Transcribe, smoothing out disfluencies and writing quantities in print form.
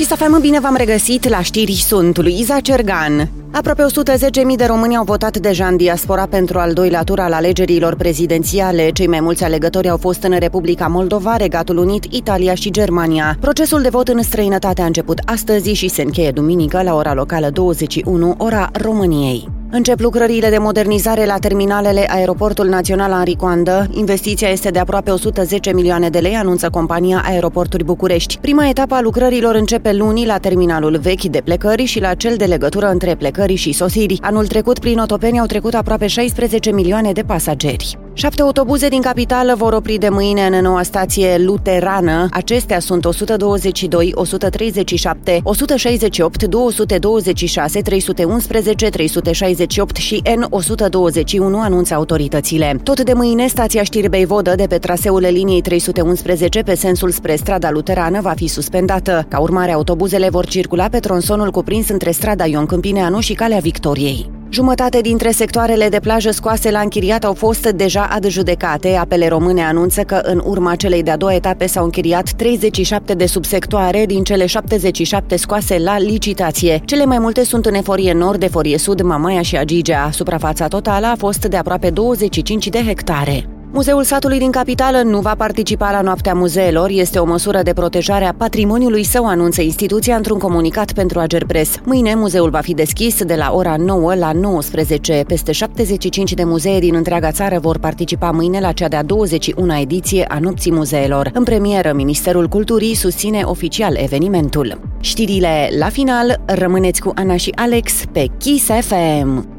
Kiss FM, bine v-am regăsit la știri, sunt Luiza Cergan. Aproape 110.000 de români au votat deja în diaspora pentru al doilea tur al alegerilor prezidențiale. Cei mai mulți alegători au fost în Republica Moldova, Regatul Unit, Italia și Germania. Procesul de vot în străinătate a început astăzi și se încheie duminică la ora locală 21, ora României. Încep lucrările de modernizare la terminalele Aeroportul Național Henri Coandă. Investiția este de aproape 110 milioane de lei, anunță compania Aeroporturi București. Prima etapă a lucrărilor începe luni la terminalul vechi de plecări și la cel de legătură între plecări și sosiri. Anul trecut, prin Otopeni, au trecut aproape 16 milioane de pasageri. 7 autobuze din capitală vor opri de mâine în noua stație luterană. Acestea sunt 122, 137, 168, 226, 311, 368 și N121, anunță autoritățile. Tot de mâine, stația Știrbei-Vodă de pe traseul liniei 311 pe sensul spre strada luterană va fi suspendată. Ca urmare, autobuzele vor circula pe tronsonul cuprins între strada Ion Câmpineanu și Calea Victoriei. Jumătate dintre sectoarele de plajă scoase la închiriat au fost deja adjudecate. Apele Române anunță că în urma celei de-a doua etape s-au închiriat 37 de subsectoare din cele 77 scoase la licitație. Cele mai multe sunt în Eforie Nord, Eforie Sud, Mamaia și Agigea. Suprafața totală a fost de aproape 25 de hectare. Muzeul satului din capitală nu va participa la Noaptea Muzeelor. Este o măsură de protejare a patrimoniului său, anunță instituția într-un comunicat pentru Agerpres. Mâine, muzeul va fi deschis de la ora 9 la 19. Peste 75 de muzee din întreaga țară vor participa mâine la cea de-a 21-a ediție a Nopții Muzeelor. În premieră, Ministerul Culturii susține oficial evenimentul. Știrile la final, rămâneți cu Ana și Alex pe Kiss FM.